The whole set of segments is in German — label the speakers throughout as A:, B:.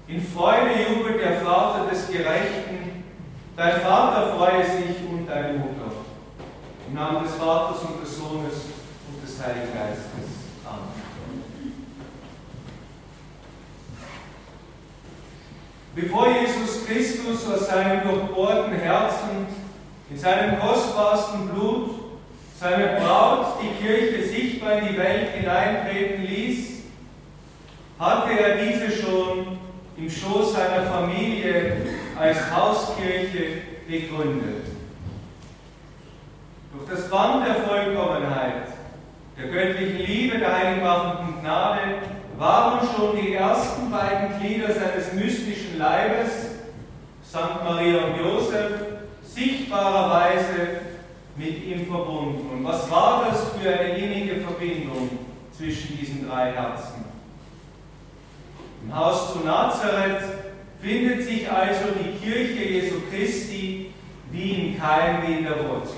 A: In Freude jubelt der Vater des Gerechten, dein Vater freue sich und deine Mutter. Im Namen des Vaters und des Sohnes und des Heiligen Geistes. Amen. Bevor Jesus Christus aus seinem durchbohrten Herzen in seinem kostbarsten Blut seine Braut, die Kirche, sichtbar in die Welt hineintreten ließ, hatte er diese schon im Schoß seiner Familie als Hauskirche begründet. Durch das Band der Vollkommenheit, der göttlichen Liebe, der heiligmachenden Gnade, waren schon die ersten beiden Glieder seines mystischen Leibes, St. Maria und Josef, sichtbarerweise mit ihm verbunden. Und was war das für eine innige Verbindung zwischen diesen drei Herzen? Im Haus zu Nazareth findet sich also die Kirche Jesu Christi wie im Keim, wie in der Wurzel.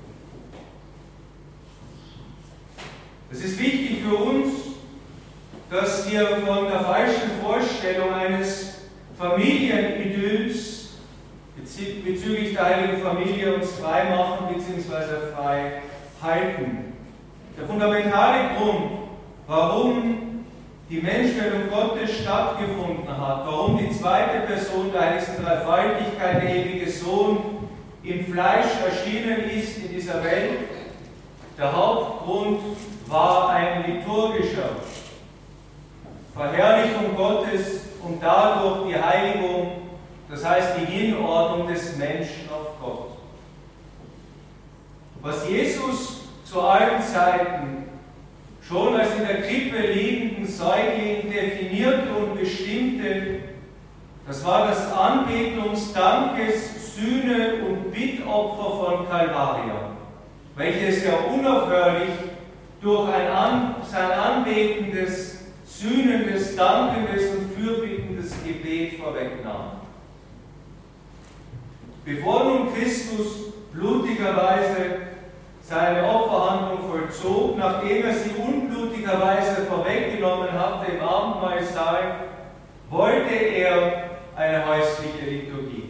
A: Es ist wichtig für uns, dass wir von der falschen Vorstellung eines Familienidylls bezüglich der Heiligen Familie uns frei machen bzw. frei halten. Der fundamentale Grund, warum die Menschwerdung Gottes stattgefunden hat, warum die zweite Person der heiligsten Dreifaltigkeit, der ewige Sohn, im Fleisch erschienen ist in dieser Welt, der Hauptgrund war ein liturgischer. Verherrlichung Gottes und dadurch die Heiligung, das heißt die Hinordnung des Menschen auf Gott. Was Jesus zu allen Zeiten schon als in der Krippe liegenden Säugling definierte und bestimmte, das war das Anbetungs-, Dankes-, Sühne- und Bittopfer von Kalvaria, welches ja unaufhörlich durch sein anbetendes, sühnendes, dankendes und fürbittendes Gebet vorwegnahm. Bevor nun Christus blutigerweise seine Opferhandlung vollzog, nachdem er sie unblutigerweise vorweggenommen hatte im Abendmahlsaal, wollte er eine häusliche Liturgie.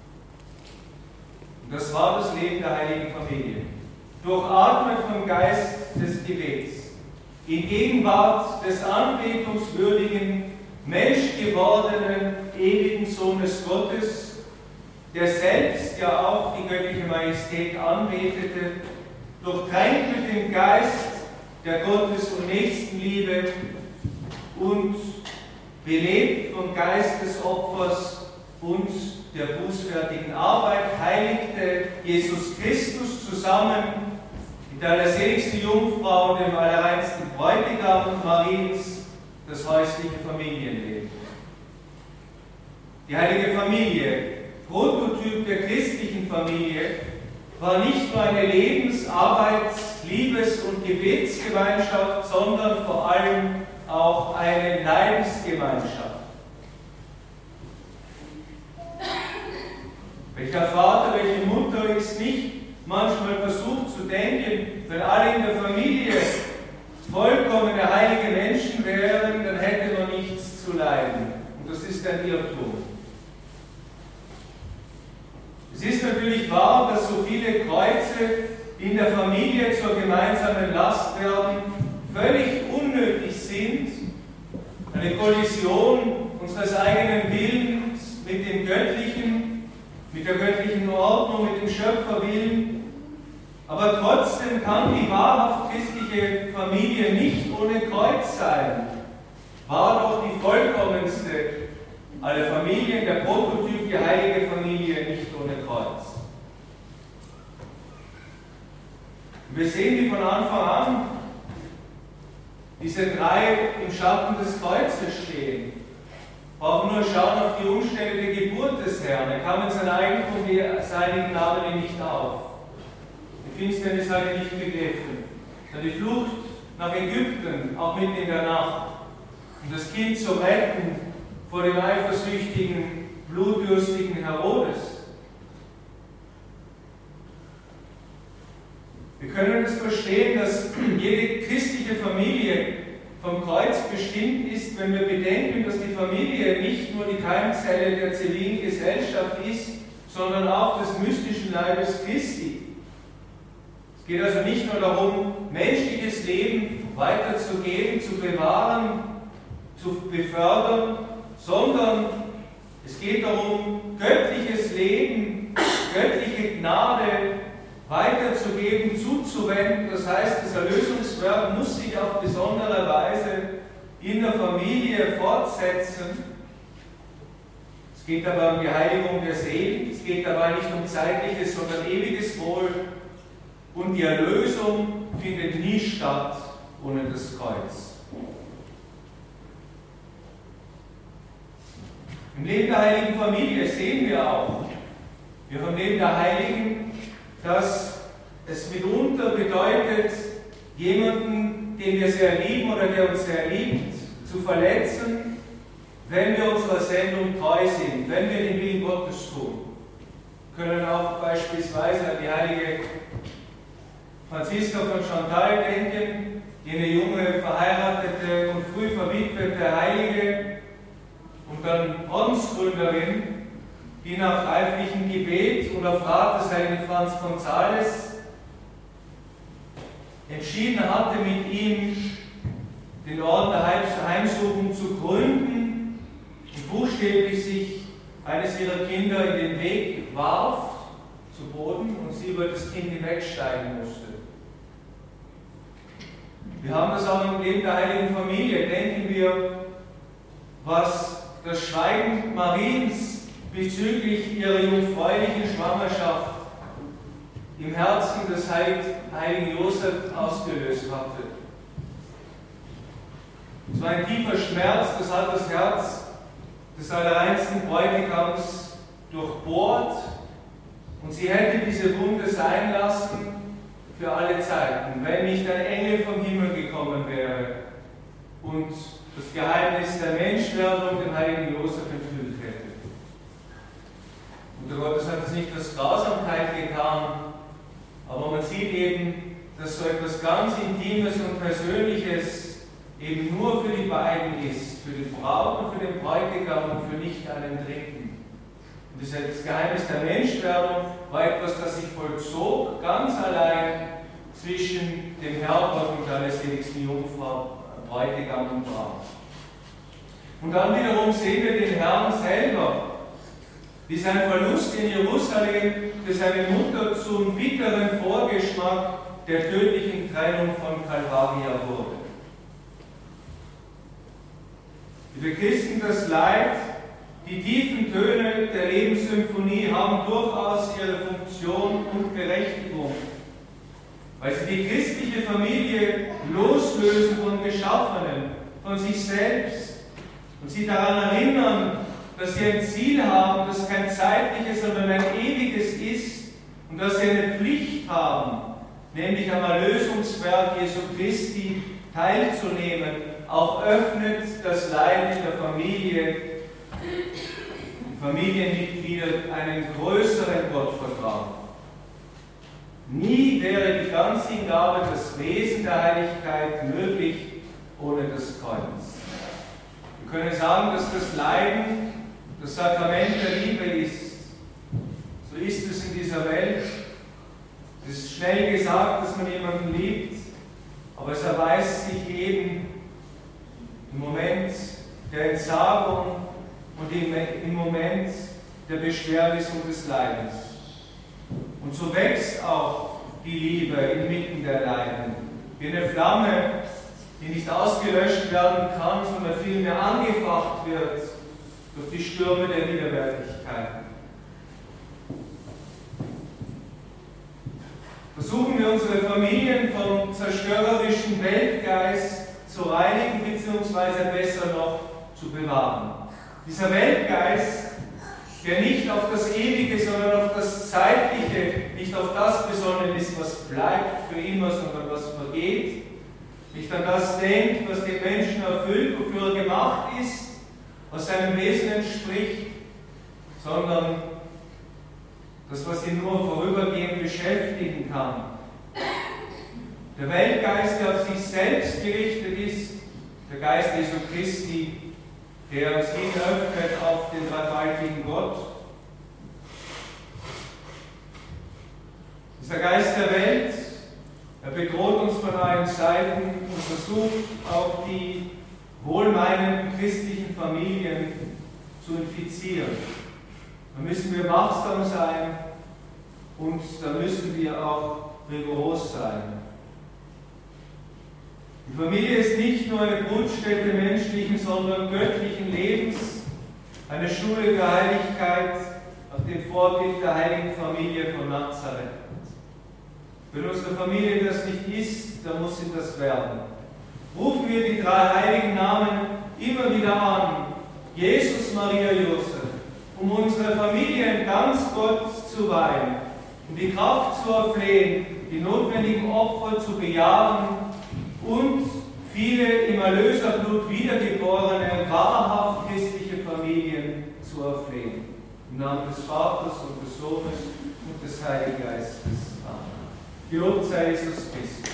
A: Und das war das Leben der heiligen Familie. Durchatmet vom Geist des Gebets, in Gegenwart des anbetungswürdigen, menschgewordenen, ewigen Sohnes Gottes, der selbst ja auch die göttliche Majestät anbetete, durchtränkt mit dem Geist der Gottes- und Nächstenliebe und belebt vom Geist des Opfers und der bußfertigen Arbeit, heiligte Jesus Christus zusammen mit der allerseligsten Jungfrau und dem allerreinsten Bräutigam Mariens das häusliche Familienleben. Die heilige Familie, Prototyp der christlichen Familie, war nicht nur eine Lebens-, Arbeits-, Liebes- und Gebetsgemeinschaft, sondern vor allem auch eine Leidensgemeinschaft. Welcher Vater, welche Mutter ist nicht manchmal versucht zu denken, wenn alle in der Familie vollkommene heilige Menschen wären, dann hätte man nichts zu leiden. Und das ist ein Irrtum. Es ist natürlich wahr, dass so viele Kreuze, die in der Familie zur gemeinsamen Last werden, völlig unnötig sind. Eine Kollision unseres eigenen Willens mit dem Göttlichen, mit der göttlichen Ordnung, mit dem Schöpferwillen. Aber trotzdem kann die wahrhaft christliche Familie nicht ohne Kreuz sein. War doch die vollkommenste aller Familien, der Prototyp, die heilige Familie, nicht ohne Kreuz. Wir sehen, wie von Anfang an diese drei im Schatten des Kreuzes stehen. Wir brauchen nur schauen auf die Umstände der Geburt des Herrn. Er kam in sein Eigentum, die Seinigen nahmen ihn nicht auf. Die Finsternis hat ihn nicht begriffen. Dann die Flucht nach Ägypten, auch mitten in der Nacht, um das Kind zu retten vor dem eifersüchtigen, blutdürstigen Herodes. Wir können es verstehen, dass jede christliche Familie vom Kreuz bestimmt ist, wenn wir bedenken, dass die Familie nicht nur die Keimzelle der zivilen Gesellschaft ist, sondern auch des mystischen Leibes Christi. Es geht also nicht nur darum, menschliches Leben weiterzugeben, zu bewahren, zu befördern, sondern es geht darum, göttliches Leben, göttliche Gnade weiterzugeben, zuzuwenden. Das heißt, das Erlösungswerk muss sich auf besondere Weise in der Familie fortsetzen. Es geht dabei um die Heiligung der Seelen, es geht dabei nicht um zeitliches, sondern ewiges Wohl. Und die Erlösung findet nie statt ohne das Kreuz. Im Leben der heiligen Familie sehen wir auch, wir vom Leben der Heiligen, dass es mitunter bedeutet, jemanden, den wir sehr lieben oder der uns sehr liebt, zu verletzen, wenn wir unserer Sendung treu sind, wenn wir den Willen Gottes tun. Wir können auch beispielsweise an die heilige Franziska von Chantal denken, jene junge, verheiratete und früh verwitwete Heilige und dann Ordensgründerin, die nach reiflichem Gebet und auf Rat des heiligen Franz von Sales entschieden hatte, mit ihm den Orden der Heimsuchung zu gründen und buchstäblich sich eines ihrer Kinder in den Weg warf zu Boden und sie über das Kind hinwegsteigen musste. Wir haben das auch im Leben der heiligen Familie. Denken wir, was das Schweigen Mariens bezüglich ihrer jungfräulichen Schwangerschaft im Herzen des heiligen Josef ausgelöst hatte. Es war ein tiefer Schmerz, das hat das Herz des allerreinsten Bräutigams durchbohrt und sie hätte diese Wunde sein lassen für alle Zeiten, wenn nicht ein Engel vom Himmel gekommen wäre und das Geheimnis der Menschwerdung dem heiligen Josef enthüllt hätte. Und der Gottes hat es nicht aus Grausamkeit getan, aber man sieht eben, dass so etwas ganz Intimes und Persönliches eben nur für die beiden ist, für die Braut und für den Bräutigam und für nicht einen Dritten. Und das Geheimnis der Menschwerdung war etwas, das sich vollzog, ganz allein zwischen dem Herrgott und der allerseligsten Jungfrau, Bräutigam und Braut. Und dann wiederum sehen wir den Herrn selber, wie sein Verlust in Jerusalem für seine Mutter zum bitteren Vorgeschmack der tödlichen Trennung von Calvaria wurde. Liebe Christen, das Leid, die tiefen Töne der Lebenssymphonie haben durchaus ihre Funktion und Berechtigung, weil sie die christliche Familie loslösen vom Geschaffenen, von sich selbst und sie daran erinnern, dass sie ein Ziel haben, das kein zeitliches, sondern ein ewiges ist und dass sie eine Pflicht haben, nämlich am Erlösungswerk Jesu Christi teilzunehmen, auch öffnet das Leid in der Familie, die Familienmitglieder einen größeren Gott vertrauen. Nie wäre die Ganzhingabe, das Wesen der Heiligkeit möglich ohne das Kreuz. Wir können sagen, dass das Leiden das Sakrament der Liebe ist. So ist es in dieser Welt. Es ist schnell gesagt, dass man jemanden liebt, aber es erweist sich eben im Moment der Entsagung und im Moment der Beschwernis und des Leidens. Und so wächst auch die Liebe inmitten der Leiden, wie eine Flamme, die nicht ausgelöscht werden kann, sondern vielmehr angefacht wird durch die Stürme der Widerwärtigkeit. Versuchen wir unsere Familien vom zerstörerischen Weltgeist zu reinigen bzw. besser noch zu bewahren. Dieser Weltgeist, der nicht auf das Ewige, sondern auf das Zeitliche, nicht auf das besonnen ist, was bleibt für immer, sondern was vergeht, nicht an das denkt, was den Menschen erfüllt, wofür er gemacht ist, was seinem Wesen entspricht, sondern das, was ihn nur vorübergehend beschäftigen kann. Der Weltgeist, der auf sich selbst gerichtet ist, der Geist Jesu Christi, der uns hin öffnet auf den dreifaltigen Gott. Dieser Geist der Welt, er bedroht uns von allen Seiten und versucht auch die wohlmeinenden christlichen Familien zu infizieren. Da müssen wir wachsam sein und da müssen wir auch rigoros sein. Die Familie ist nicht nur eine Brutstätte menschlichen, sondern göttlichen Lebens, eine Schule der Heiligkeit nach dem Vorbild der heiligen Familie von Nazareth. Wenn unsere Familie das nicht ist, dann muss sie das werden. Rufen wir die drei heiligen Namen immer wieder an, Jesus, Maria, Josef, um unsere Familien ganz Gott zu weihen, um die Kraft zu erflehen, die notwendigen Opfer zu bejahen und viele im Erlöserblut wiedergeborene, wahrhaft christliche Familien zu erflehen. Im Namen des Vaters und des Sohnes und des Heiligen Geistes. Amen. Gelobt sei Jesus Christus.